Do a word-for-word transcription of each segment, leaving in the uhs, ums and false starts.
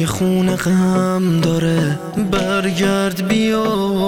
توی خونه غم داره، برگرد بیا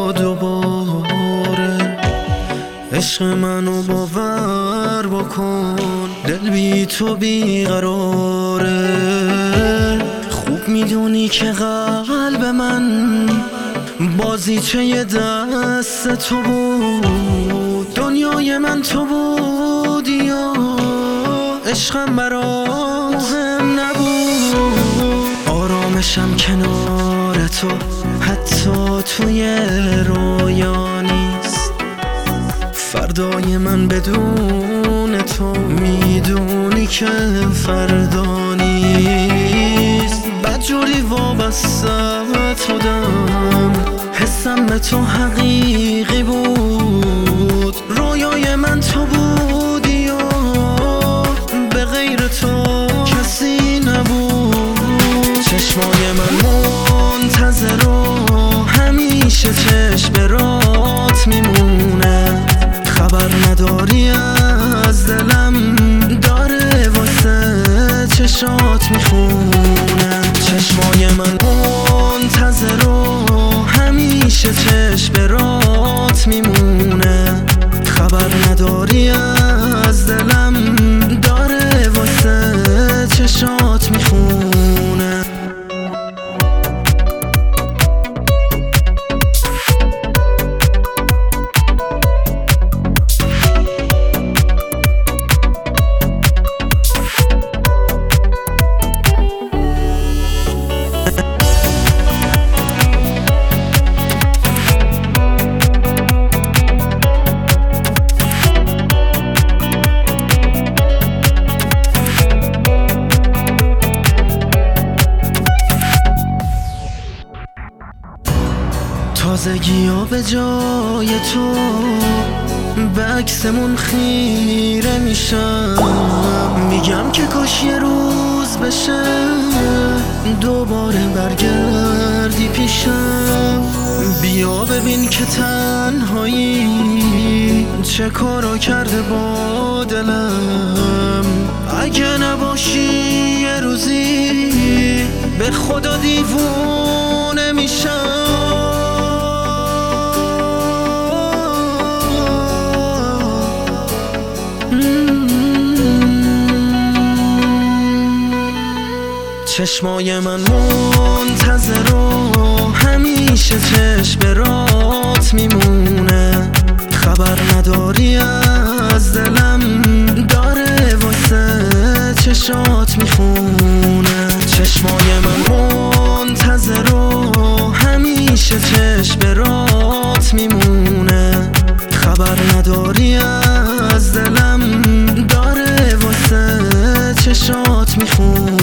دوباره. عشق منو باور بکن، دل بی تو بیقراره. خوب میدونی که قلب من بازیچه دست تو بود، دنیای من تو بودی یا عشقم برام مهم نبود. آرامشم کنار تو، حتی توی رویا نیست. فردای من بدون تو میدونی که فردا نیست. بدجوری وابستت بودم، حسم به تو حقیقی بود. رویای من تو بودی و به غیر تو کسی نبود. چشمای من منتظر و همیشه چشم برات میمونه. خبر نداری از دلم داره واسه چشات میخونه. چشمای من منتظر و همیشه چشم برات میمونه. خبر نداری از دلم داره واسه چشات میخونه. تازگی ها به جای تو به عکسمون خیره میشم. میگم که کاش یه روز بشه دوباره برگردی پیشم. بیا ببین که تنهایی چه کارا کرده با دلم. اگه نباشی یه روزی به خدا دیوونه میشم. چشمای من منتظر و همیشه چشم برات میمونه. خبر نداری از دلم داره واسه چشات میخونه. چشمای من منتظر و همیشه چشم برات میمونه. خبر نداری از دلم داره واسه چشات میخونه.